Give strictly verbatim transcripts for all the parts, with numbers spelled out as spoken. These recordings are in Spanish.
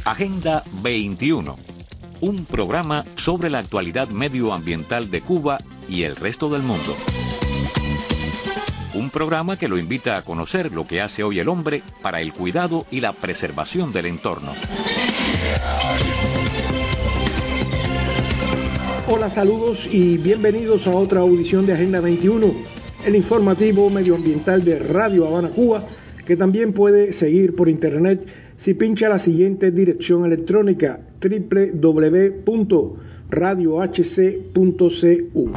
Agenda veintiuno, un programa sobre la actualidad medioambiental de Cuba y el resto del mundo. Un programa que lo invita a conocer lo que hace hoy el hombre para el cuidado y la preservación del entorno. Hola, saludos y bienvenidos a otra audición de Agenda veintiuno, el informativo medioambiental de Radio Habana, Cuba, que también puede seguir por internet si pincha la siguiente dirección electrónica: doble u doble u doble u punto radio h c punto c u.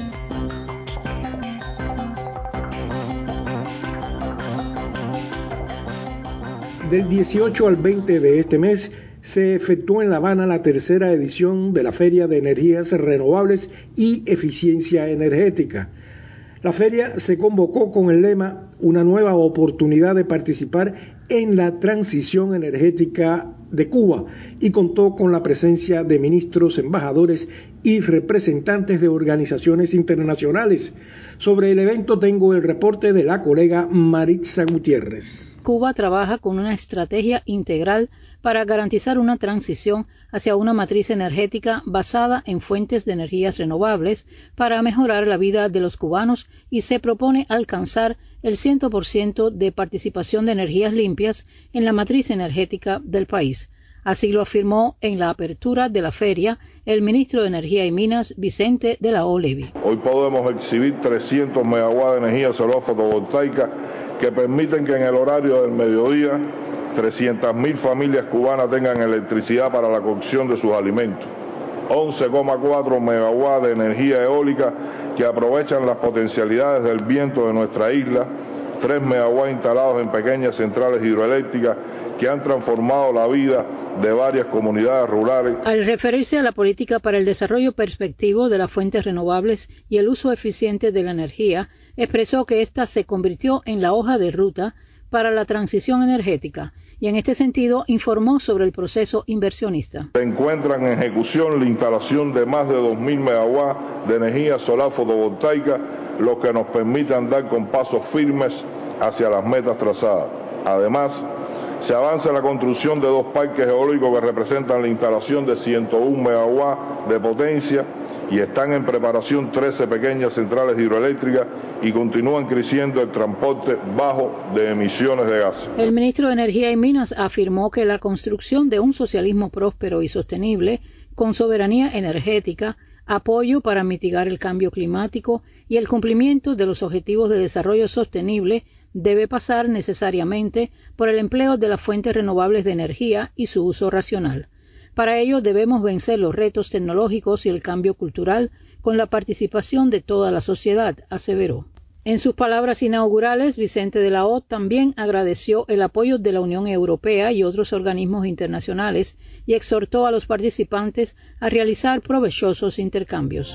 Del dieciocho al veinte de este mes se efectuó en La Habana la tercera edición de la Feria de Energías Renovables y Eficiencia Energética. La feria se convocó con el lema "Una nueva oportunidad de participar en la transición energética de Cuba" y contó con la presencia de ministros, embajadores y representantes de organizaciones internacionales. Sobre el evento tengo el reporte de la colega Maritza Gutiérrez. Cuba trabaja con una estrategia integral para garantizar una transición hacia una matriz energética basada en fuentes de energías renovables para mejorar la vida de los cubanos, y se propone alcanzar el cien por ciento de participación de energías limpias en la matriz energética del país. Así lo afirmó en la apertura de la feria el ministro de Energía y Minas, Vicente de la O. Levi. Hoy podemos exhibir trescientos megawatts de energía solar fotovoltaica que permiten que en el horario del mediodía trescientas mil familias cubanas tengan electricidad para la cocción de sus alimentos. once coma cuatro megawatts de energía eólica que aprovechan las potencialidades del viento de nuestra isla, tres megawatts instalados en pequeñas centrales hidroeléctricas que han transformado la vida de varias comunidades rurales. Al referirse a la política para el desarrollo perspectivo de las fuentes renovables y el uso eficiente de la energía, expresó que ésta se convirtió en la hoja de ruta para la transición energética, y en este sentido informó sobre el proceso inversionista. Se encuentra en ejecución la instalación de más de dos mil megawatts de energía solar fotovoltaica, lo que nos permite andar con pasos firmes hacia las metas trazadas. Además, se avanza en la construcción de dos parques eólicos que representan la instalación de ciento uno megawatts de potencia, y están en preparación trece pequeñas centrales hidroeléctricas, y continúan creciendo el transporte bajo de emisiones de gases. El ministro de Energía y Minas afirmó que la construcción de un socialismo próspero y sostenible, con soberanía energética, apoyo para mitigar el cambio climático y el cumplimiento de los objetivos de desarrollo sostenible, debe pasar necesariamente por el empleo de las fuentes renovables de energía y su uso racional. Para ello debemos vencer los retos tecnológicos y el cambio cultural con la participación de toda la sociedad, aseveró. En sus palabras inaugurales, Vicente de la O también agradeció el apoyo de la Unión Europea y otros organismos internacionales y exhortó a los participantes a realizar provechosos intercambios.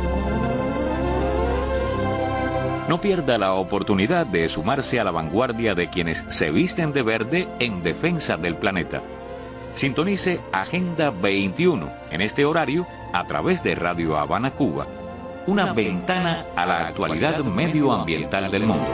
No pierda la oportunidad de sumarse a la vanguardia de quienes se visten de verde en defensa del planeta. Sintonice Agenda veintiuno en este horario a través de Radio Habana, Cuba, una ventana a la actualidad medioambiental del mundo.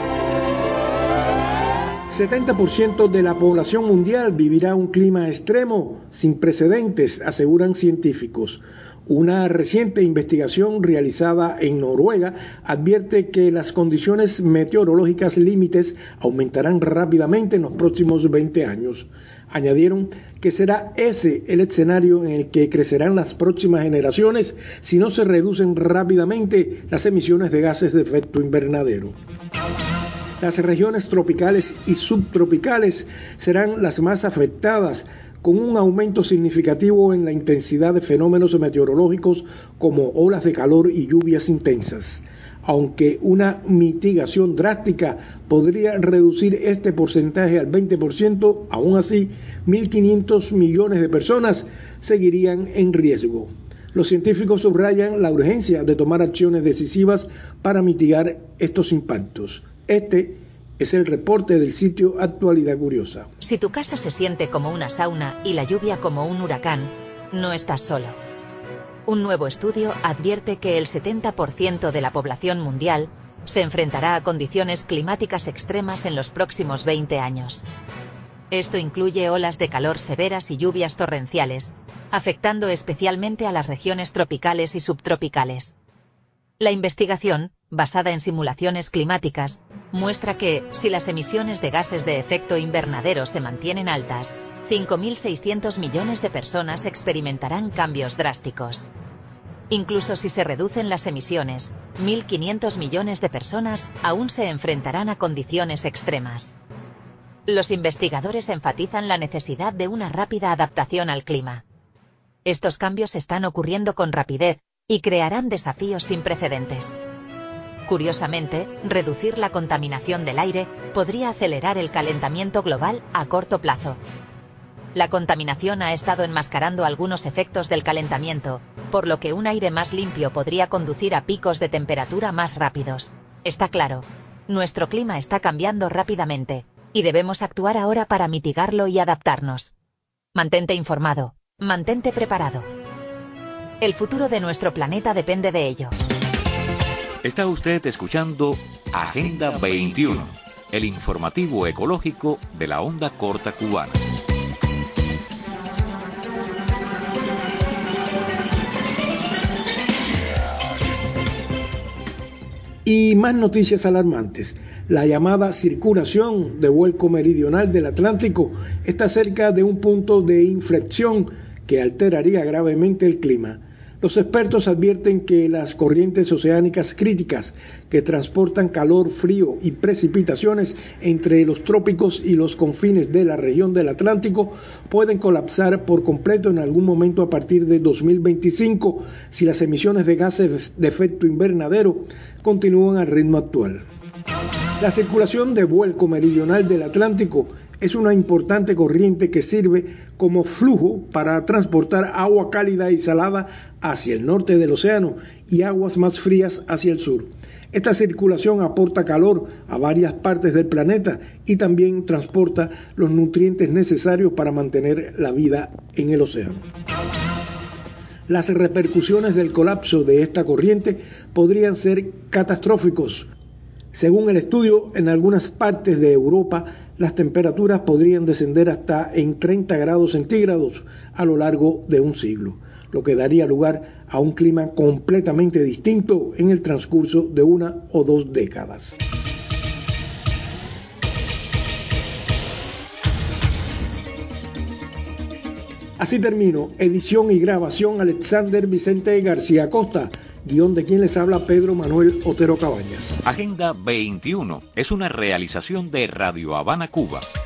setenta por ciento de la población mundial vivirá un clima extremo sin precedentes, aseguran científicos. Una reciente investigación realizada en Noruega advierte que las condiciones meteorológicas límites aumentarán rápidamente en los próximos veinte años. Añadieron que será ese el escenario en el que crecerán las próximas generaciones si no se reducen rápidamente las emisiones de gases de efecto invernadero. Las regiones tropicales y subtropicales serán las más afectadas, con un aumento significativo en la intensidad de fenómenos meteorológicos como olas de calor y lluvias intensas. Aunque una mitigación drástica podría reducir este porcentaje al veinte por ciento, aún así, mil quinientos millones de personas seguirían en riesgo. Los científicos subrayan la urgencia de tomar acciones decisivas para mitigar estos impactos. Este es el reporte del sitio Actualidad Curiosa. Si tu casa se siente como una sauna y la lluvia como un huracán, no estás solo. Un nuevo estudio advierte que el setenta por ciento de la población mundial se enfrentará a condiciones climáticas extremas en los próximos veinte años. Esto incluye olas de calor severas y lluvias torrenciales, afectando especialmente a las regiones tropicales y subtropicales. La investigación, basada en simulaciones climáticas, muestra que, si las emisiones de gases de efecto invernadero se mantienen altas, cinco mil seiscientos millones de personas experimentarán cambios drásticos. Incluso si se reducen las emisiones, mil quinientos millones de personas aún se enfrentarán a condiciones extremas. Los investigadores enfatizan la necesidad de una rápida adaptación al clima. Estos cambios están ocurriendo con rapidez y crearán desafíos sin precedentes. Curiosamente, reducir la contaminación del aire podría acelerar el calentamiento global a corto plazo. La contaminación ha estado enmascarando algunos efectos del calentamiento, por lo que un aire más limpio podría conducir a picos de temperatura más rápidos. Está claro, nuestro clima está cambiando rápidamente, y debemos actuar ahora para mitigarlo y adaptarnos. Mantente informado, mantente preparado. El futuro de nuestro planeta depende de ello. Está usted escuchando Agenda veintiuno, el informativo ecológico de la onda corta cubana. Y más noticias alarmantes. La llamada circulación de vuelco meridional del Atlántico está cerca de un punto de inflexión que alteraría gravemente el clima. Los expertos advierten que las corrientes oceánicas críticas que transportan calor, frío y precipitaciones entre los trópicos y los confines de la región del Atlántico pueden colapsar por completo en algún momento a partir de dos mil veinticinco si las emisiones de gases de efecto invernadero continúan al ritmo actual. La circulación de vuelco meridional del Atlántico es una importante corriente que sirve como flujo para transportar agua cálida y salada hacia el norte del océano y aguas más frías hacia el sur. Esta circulación aporta calor a varias partes del planeta y también transporta los nutrientes necesarios para mantener la vida en el océano. Las repercusiones del colapso de esta corriente podrían ser catastróficos. Según el estudio, en algunas partes de Europa, las temperaturas podrían descender hasta en treinta grados centígrados a lo largo de un siglo, lo que daría lugar a un clima completamente distinto en el transcurso de una o dos décadas. Así termino. Edición y grabación Alexander Vicente García Costa. Guión de quien les habla Pedro Manuel Otero Cabañas. Agenda veintiuno es una realización de Radio Habana, Cuba.